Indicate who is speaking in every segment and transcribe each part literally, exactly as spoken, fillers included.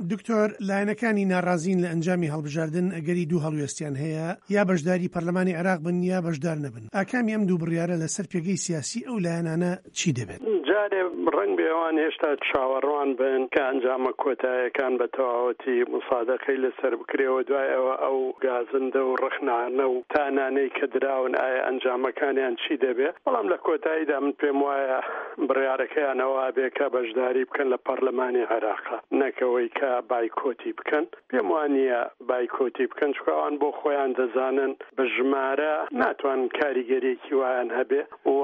Speaker 1: دکتۆر لایەنەکانی ناڕازین لە ئەنجامی هەڵبژاردن ئەگەری دوو هەڵوێستیان هەیە یا بەشداری پەرلەمانی عێراق بن یا بەشدار نەبن ئاکامی ئەم دوو بڕیارە لەسەر پێگەی سیاسی ئەو لایەنانە چی دەبێت؟
Speaker 2: جارێ ڕەنگ بێوان هێشتا چاوەڕوان بن کە ئەنجامە کۆتاییەکان بە تەواوەتی مسادەقەی لەسەر بکرێەوە دوایەوە ئەو گازندە و ڕخنانە و تانانەی کە دراون ئایا ئەنجامەکانیان چی دەبێت بەڵام لە کۆتاییدا من پێم وایە بڕیارەکەیانەوە بێ کە بەشداری بکەن لە پەرلەمانی عێراقا نەکەوەی کە بایکۆتی بکەن پێم وانییە بایکۆتی بکەن چکەوان بۆ خۆیان دەزانن بە ژمارە ناتوان کاریگەریەکی وایان هەبێ و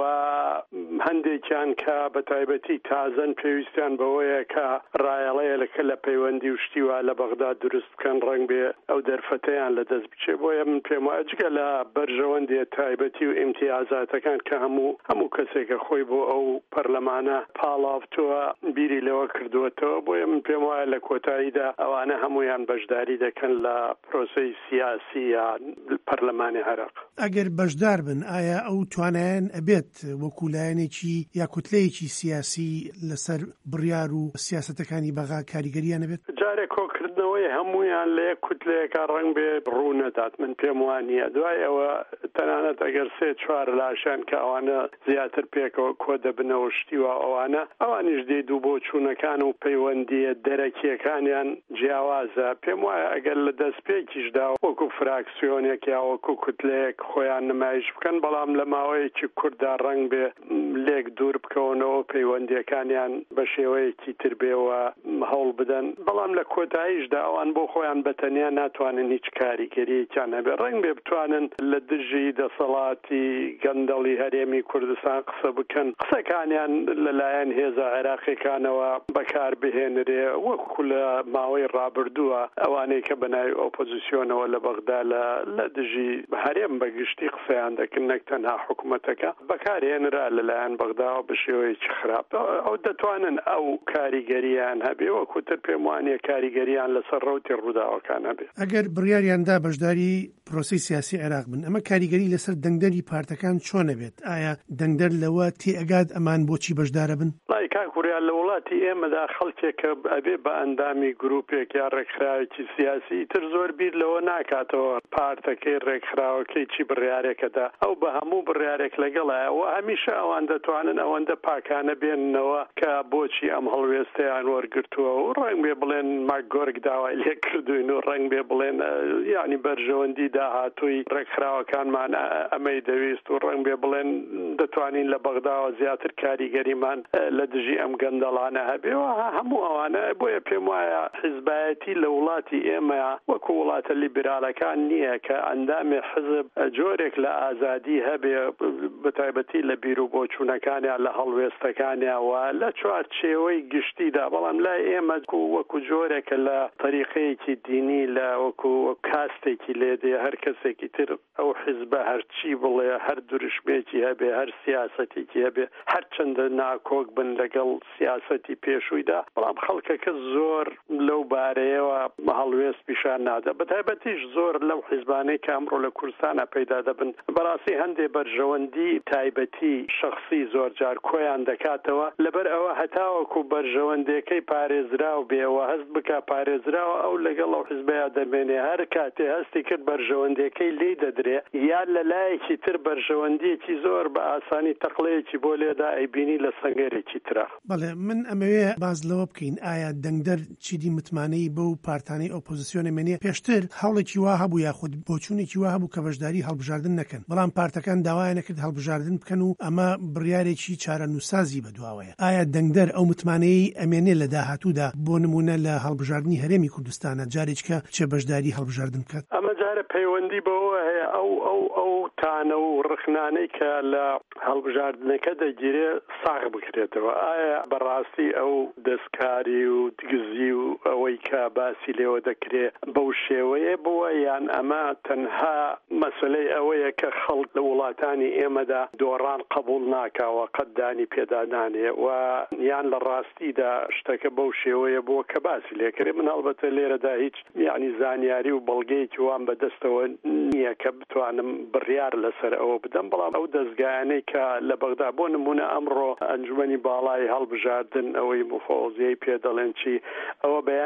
Speaker 2: هەندێکیان کە بە تایبەتی تازەن پێویستیان بەوەیە کە ڕایەڵەیە لەکە لە پەیوەندی و شتیوا لە بەغدا دروست بکەن ڕەنگ بێ ئەو دەرفەتەیان لە دەست بچێ بۆیە من پێم وایە جگە لە بەرژەوەندێ تایبەتی و ئیمتیازاتەکان کە هەموو هەموو کەسێکە خۆی بۆ ئەو پەرلەمانە پاڵاوتووە بیری لەوە کردووەتەوە بۆیە من پێم وایە لە کۆتاییدا ئەوانە هەمویان بەشداری دەکەن لە پرۆسەی سیاسی یان پەرلەمانی عێراق.
Speaker 1: ئەگەر بەشدار بن ئایا ئەو توانایان ئەبێت وەکو لایەنێکی یا کوتلەیەکی سیاسی لەسەر بڕیار و سیاسەتەکانی بەغا کاریگەریان ئەبێت؟
Speaker 2: جارێک کۆکردنەوەی هەمویان لە یەک کوتلەیەکە ڕەنگ بێ ڕوو نەدات من پێم وانییە دوای ئەوە تەنانەت ئەگەر سێ چوار لاشان کە ئەوانە زیاتر پێکەوە کۆ دەبنەوە شتیوە ئەوانە ئەوانیش دێ دوو بۆ چوونەکان و پەیوەندیە دەرەکیەکانیان جیاوازە پێم وایە ئەگەر لە دەستپێکیشدا وەکو فراکسیۆنێک یا وەکو کوتلەیەک خۆیان نمایش بکەن بەڵام لە ماوەیەکی کووردا ڕەنگ بێ لێک دوور بکەونەوە پەیوەندیەکانیان بە شێوەیەکی تر بێەوە هەوڵ بدەن بەڵام لە کۆتاییشدا ئەوان بۆ خۆیان بەتەنیا ناتوانن هیچ کاریگەریەکیان هەبێ ڕەنگ بێ بتوانن لە دژی دەسەڵاتی گەندەڵی هەرێمی کوردستان قسە بکەن قسەکانیان لەلایەن هێزە عێراقیەکانەوە بەکار بهێنرێ وەکو لە ماوەی ڕابردووە ئەوانەی کە بەناوی ئۆپۆزیسیۆنەوە لە بەغدا لە دژی هەرێم بەگشتی قسەیان دەکەن نەک تەنها حکوومەتەکە بەکارهێنرا لەلایەن بەغداوە بە شێوەیەکی خراپ ئەو دەتوانن ئەو کاریگەریان هەبێ وەکوتر پێم وانییە کاریگەریان لەسەر ڕەوتی ڕووداوەکان هەبێ.
Speaker 1: ئەگەر بڕیاریاندا بەشداری پرۆسی سیاسی عێراق بن ئەمە کاریگەری لەسەر دەنگدەری پارتەکان چۆنە بێت ئایا دەنگدەر لەوە تێئەگات ئەمان بۆچی بەشدارە بن؟
Speaker 2: لای کاکوریان لە وڵاتی ئێمەدا خەڵکێکە ئەبێ بە ئەندامی گروپێک یا ڕێکخراوێکی سیاسی تر زۆر بیر لەوە ناکاتەوە پارتەکەی ڕێکخراوەکەی چی بڕیارێکەدا ئەو بە هەموو بڕیارێک لەگەڵایەوە هەمیشە ئەوان دەتوانن ئەوەندە پاکانە بێننەوە کە بۆچی ئەم هەڵوێستەیان وەرگرتووە و ڕنگ بێ بڵێن ماگۆرگ داوای لێ کردوین و ڕنگ بێ بڵێن یعنی بەرژەوەندی داهاتووی ڕێکخراوەکانمان ئەمەی دەویست و ڕنگ بێ بڵێن دەتوانین لە بەغداوە زیاتر کاریگەریمان لە دژی ئەم گەندەڵانە هەبێەوە هەموو ئەوانە بۆیە پێم وایە حیزبایەتی لە وڵاتی ئێمە وەکو وڵاتە لیبرالەکان نییە کە ئەندامی حزب جۆرێک لە ئازادی هەبێ بەتایبەتی لە بیر و بۆچوونەکانیان لە هەڵوێستەکانیانوە لە چوارچێوەی گشتیدا بەڵام لای ئێمە وەکو جۆرێکە لە طریقەیەکی دینی لە وەکو کاستێکی لێدێ هەر کەسێکی تر ئەو حیزبە هەرچی بڵێ هەر دوروشمێکی هەبێ هەر سیاسەتێکی هەبێ هەر چەندە ناکۆک بن لەگەڵ سیاسەتی پێشوویدا بەڵام خەڵکەکە زۆر لەو بارەیەوە هەڵوێست پیشان نادە بەتایبەتیش زۆر لەو حیزبانەی کە ئەمڕۆ لە کوردستانە پەیدا دەبن بەڕاستی هەندێ بەرژەوەندی تایبەتی شخصی زۆر جار کۆیان دەکاتەوە لەبەر ئەوە هەتاوەکو بەرژەوەندەکەی پارێزراو بێەوە هەست بکە پارێزراوە ئەو لەگەڵ ئەو حیزبەیە دەمێنێ هەر کاتێ هەستی کرد بەرژەوەندەکەی لێ دەدرێ یان لە لایەکی تر بەرژەوەندیەکی زۆر بە ئاسانی تەقلەیەکی بۆ لێدا ئەیبینی لە سەنگەرێکی ترە.
Speaker 1: بەڵێ من ئەمەوێ باز لەوە بکەین ئایا دەنگدەر چیدی متمانەی بەو پارتانەی ئۆپۆزیسیۆنە مێنێ پێشتر هەوڵێکی وا هەبوو یاخود بۆچوونێکی وا هەبوو کە بەشداری هەڵبژاردن نەکەن بەڵام پارتەکان داوای نەکرد هەڵبژاردن بکەن و ئەمە بڕیارێکی چارەنووسازی بەدواوەیە ئایا دەنگدەر ئەو متمانەی ئەمێنێ لە داهاتوودا بۆ نمونە لە هەڵبژاردننی هەرێمی کوردستانە جارێککە چه بەشداری هەڵبژاردن بکات
Speaker 2: ئەمە جارە پەیوەندی بەوە هەیە ئەو ئەو ئەو تانە و ڕخنانەی کە لە هەڵبژاردنەکە دەگیرێ ساغ بکرێتەوە ئایا بەڕاستی ئەو دەستکاری و دگزی و ئەوەی کە باسی لێوە دەکرێت بەو شێوەیە بووە یان ئەمە تەنها مەسلەی ئەوەیە کە خەڵک لە وڵاتانی ئێمەدا دۆڕان قبول ناکاوە قەتدانی پێدانانێ و یان لە ڕاستیدا شتەکە بەو شێوەیە بووە کە باسی لێکرێ من هەڵبەتە لێرەدا هیچ یعنی زانیاری و بەڵگەیەکی وان بەدەستەوە نییە کە بتوانم بڕیار لەسەر ئەوە بدەم بەڵام ئەو دەستگایانەی کە لە بەغدا بۆ نمونە ئەمڕۆ ئەنجومەنی باڵای هەڵبژاردن ئەوەی مفۆزیەی پێ دەڵێن چی ئەوە بەیانێکی بڵاو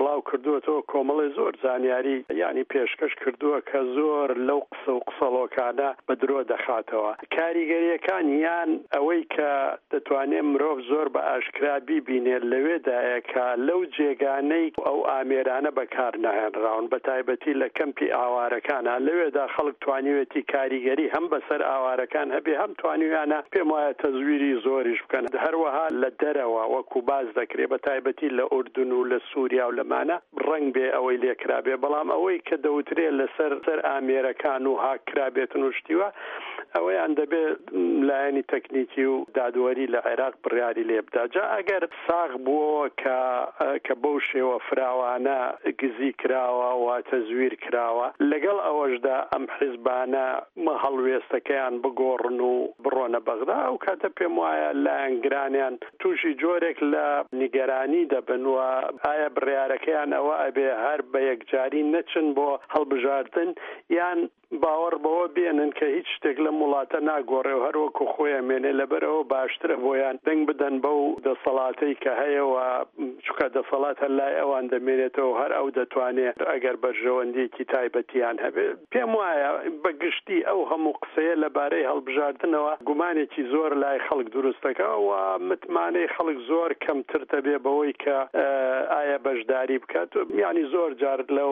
Speaker 2: بڵاو کردووەتەوە کۆمەڵی زۆر زانیاری ینی پێشکەش کردووە کە زۆر لەو قسە و قسەڵۆکانە بە درۆ دەخاتەوە. کاریگەریەکان یان ئەوەی کە دەتوانێت مرۆڤ زۆر بە ئاشکرا بیبینێت لەوێدایە کە لەو جێگانەی ئەو ئامێرانە بەکار ناهێنراون بە تایبەتی لە کەمپی ئاوارەکانە لەوێدا خەڵک توانیوێتی کاریگەری هەم بەسەر ئاوارەکان هەبێ هەم توانیویانە پێم وایە تەزویری زۆریش بکەن. هەروەها لە دەرەوە وەکو باز دەکرێت بە تایبەتی لە ئوردون و لە سووریا و لەمانە ڕەنگ بێ ئەوەی لێکرابێ، بەڵام ئەوەی کە دەوترێت لەسەر سەر ئامێرەکان و هاکرابێتن و شتیوە ئەوەیان دەبێت لایەنی تەکنیکی و دادوەری لە عێراق بڕیاری لێبدا. جا ئەگەر ساغ بووەوە کە کە بەو شێوە فراوانە گزی کراوە و تەزویر کراوە لەگەڵ ئەوەشدا ئەم حیزبانە هەڵوێستەکەیان بگۆڕن و بڕۆنە بەغدا و کاتە پێم وایە لایەنگرانیان تووشی جۆرێک لە نیگەرانی دەبنوە ئایا بڕیارەکەیان ئەوە ئەبێ هەر بە یەکجاری نەچن بۆ هەڵبژاردن یان باوەڕ بەوە بێنن کە هیچ شتێک لە وڵاتە ناگۆڕێ و هەروەکو خۆیان مێنێ لەبەرەوە باشترە بۆیان دەنگ بدەن بەو دەسەڵاتەی کە هەیەوە چونکە دەسەڵات هەر لای ئەوان دەمێنێتەوە هەر ئەو دەتوانێت ئەگەر بەرژەوەندێکی تایبەتیان هەبێت. پێم وایە بەگشتی ئەو هەموو قسەیە لەبارەی هەڵبژاردنەوە گومانێکی زۆر لای خەڵک دروستەکە و متمانەی خەڵک زۆر کەمتر دەبێ بەوەی کە ئایا بەشداری بکات. یعنی زۆر جار لەو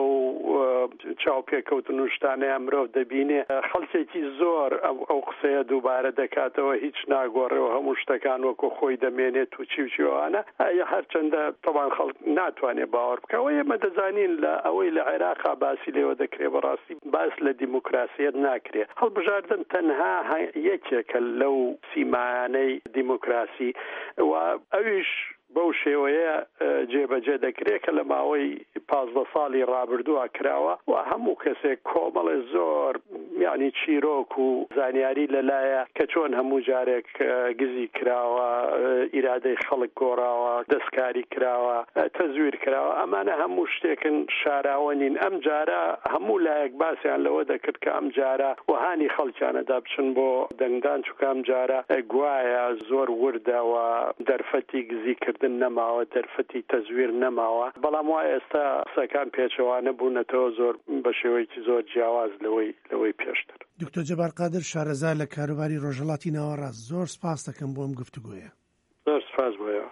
Speaker 2: چاوپێکەوتن و شتانەیە مرۆڤ دەبینێ خەڵکێکی زۆر ئەو قسەیە دووبارە دەکاتەوە هیچ ناگۆڕێەوە هەموو شتەکان وەکو خۆی دەمێنێت و چی و چیوانە ئایا هەرچەندە تەوان خەڵک ناتوانێت باوەڕ بکەوە. ئێمە دەزانین لە ئەوەی لە عێراقا باسی لێوە دەکرێت بەڕاستی باس لە دیموکراسیەت ناکرێت. هەڵبژاردن تەنها یەکێکە لەو سیمانەی دیموکراسی و ئەویش بەو شێوەیە جێبەجێ دەکرێت کە لە ماوەی پازدە ساڵی ڕابردووە کراوە و هەموو کەسێک کۆمەڵی زۆر یعنی چیرۆک و زانیاری لەلایە کە چۆن هەموو جارێک گزی کراوە، ئیرادەی خەڵک گۆڕاوە، دەستکاری کراوە، تەزویر کراوە، ئەمانە هەموو شتێکن شاراوە نین. ئەم جارە هەموو لایەک باسییان لەوە دەکرد کە ئەم جارە وهانی خەڵکیانەدا بچن بۆ دەنگدان چونکە ئەم جارە گوایە زۆر وردەوە دەرفەتی گزی کردن نەماوە، دەرفەتی تەزویر نەماوە، بەڵام وای ئێستا قسەکان پێچەوانە بوونەتەوە زۆر بە شێوەیەکی زۆر جیاواز لەوەی لەوەی پێشتر.
Speaker 1: دکتۆر جەبار قادر شارەزای لە کاروباری ڕۆژهەڵاتی ناوەڕاست، زۆر سپاس دەکەم بۆ ئەم گفتوگۆیە.
Speaker 2: زۆر سپاس بۆیە.